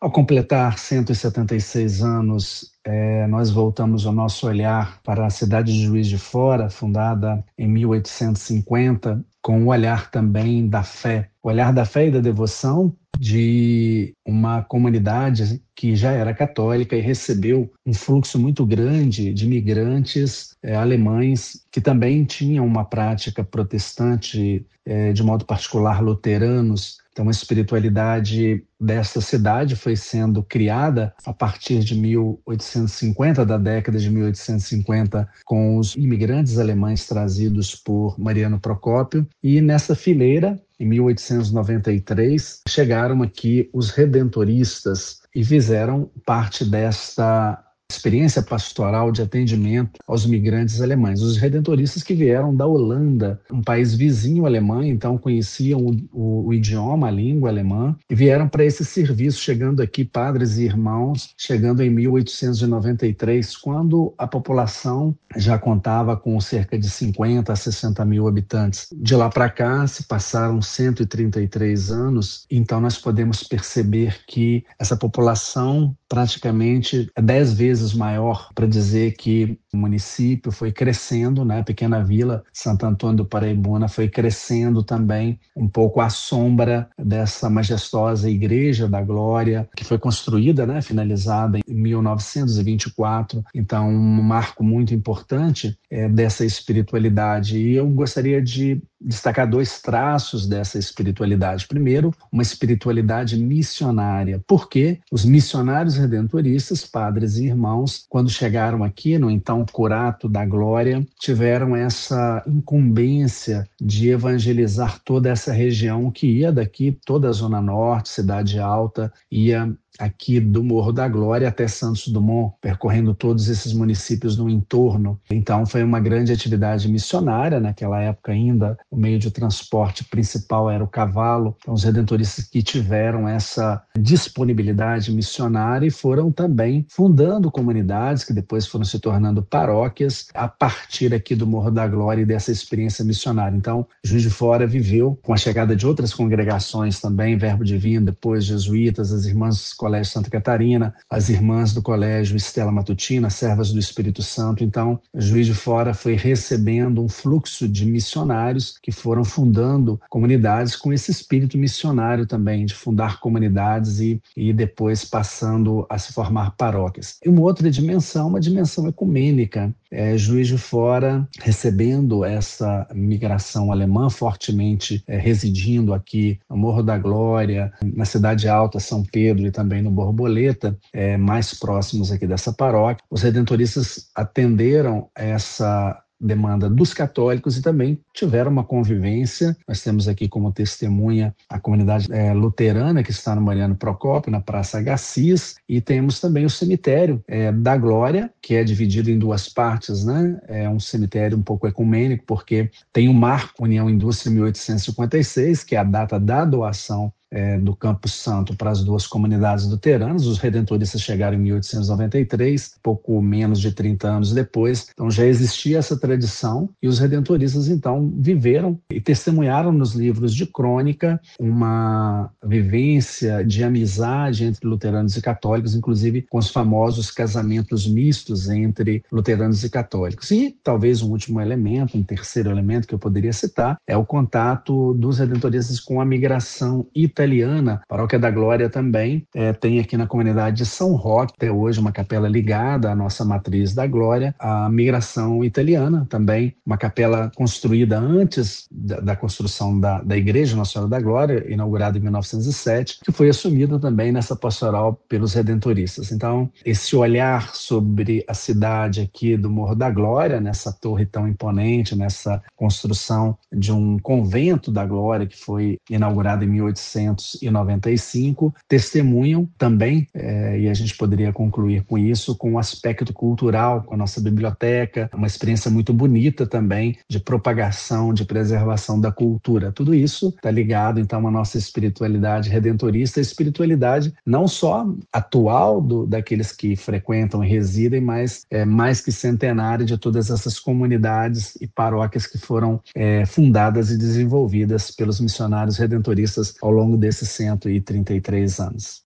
Ao completar 176 anos, nós voltamos o nosso olhar para a cidade de Juiz de Fora, fundada em 1850, com o olhar também da fé. O olhar da fé e da devoção de uma comunidade que já era católica e recebeu um fluxo muito grande de imigrantes alemães que também tinham uma prática protestante, de modo particular luteranos. Então, a espiritualidade dessa cidade foi sendo criada a partir de 1850, da década de 1850, com os imigrantes alemães trazidos por Mariano Procópio. E nessa fileira, em 1893, chegaram aqui os redentoristas e fizeram parte desta experiência pastoral de atendimento aos migrantes alemães. Os redentoristas que vieram da Holanda, um país vizinho alemão, então conheciam o idioma, a língua alemã, e vieram para esse serviço, chegando aqui padres e irmãos, chegando em 1893, quando a população já contava com cerca de 50 a 60 mil habitantes. De lá para cá se passaram 133 anos, então nós podemos perceber que essa população praticamente é 10 vezes maior, para dizer que o município foi crescendo, né? A pequena vila Santo Antônio do Paraibuna foi crescendo também um pouco à sombra dessa majestosa Igreja da Glória, que foi construída, né? Finalizada em 1924. Então, um marco muito importante dessa espiritualidade. E eu gostaria de destacar dois traços dessa espiritualidade. Primeiro, uma espiritualidade missionária. Porque os missionários redentoristas, padres e irmãos, quando chegaram aqui no então Curato da Glória, tiveram essa incumbência de evangelizar toda essa região que ia daqui, toda a Zona Norte, Cidade Alta, ia aqui do Morro da Glória até Santos Dumont, percorrendo todos esses municípios no entorno. Então foi uma grande atividade missionária. Naquela época ainda o meio de transporte principal era o cavalo. Então os redentoristas que tiveram essa disponibilidade missionária e foram também fundando comunidades que depois foram se tornando paróquias a partir aqui do Morro da Glória e dessa experiência missionária. Então Juiz de Fora viveu com a chegada de outras congregações também, Verbo Divino, depois jesuítas, as irmãs do Colégio Santa Catarina, as irmãs do Colégio Estela Matutina, servas do Espírito Santo. Então, Juiz de Fora foi recebendo um fluxo de missionários que foram fundando comunidades com esse espírito missionário também, de fundar comunidades e depois passando a se formar paróquias. E uma outra dimensão, uma dimensão ecumênica. Juiz de Fora recebendo essa migração alemã fortemente residindo aqui no Morro da Glória, na Cidade Alta, São Pedro e também no Borboleta, mais próximos aqui dessa paróquia. Os redentoristas atenderam essa demanda dos católicos e também tiveram uma convivência. Nós temos aqui como testemunha a comunidade luterana que está no Mariano Procópio, na Praça Agassiz, e temos também o cemitério da Glória, que é dividido em duas partes, né? É um cemitério um pouco ecumênico, porque tem o marco União Indústria 1856, que é a data da doação do Campo Santo para as duas comunidades luteranas. Os redentoristas chegaram em 1893, pouco menos de 30 anos depois. Então já existia essa tradição e os redentoristas então viveram e testemunharam nos livros de crônica uma vivência de amizade entre luteranos e católicos, inclusive com os famosos casamentos mistos entre luteranos e católicos. E talvez um último elemento, um terceiro elemento que eu poderia citar, é o contato dos redentoristas com a migração italiana. Paróquia da Glória também tem aqui na comunidade de São Roque, até hoje uma capela ligada à nossa matriz da Glória, a migração italiana também, uma capela construída antes da construção da Igreja Nossa Senhora da Glória, inaugurada em 1907, que foi assumida também nessa pastoral pelos redentoristas. Então, esse olhar sobre a cidade aqui do Morro da Glória, nessa torre tão imponente, nessa construção de um convento da Glória que foi inaugurado em 1895, testemunham também, e a gente poderia concluir com isso, com o aspecto cultural, com a nossa biblioteca, uma experiência muito bonita também de propagação, de preservação da cultura. Tudo isso está ligado, então, à nossa espiritualidade redentorista, a espiritualidade não só atual daqueles que frequentam e residem, mas mais que centenária de todas essas comunidades e paróquias que foram fundadas e desenvolvidas pelos missionários redentoristas ao longo desses 133 anos.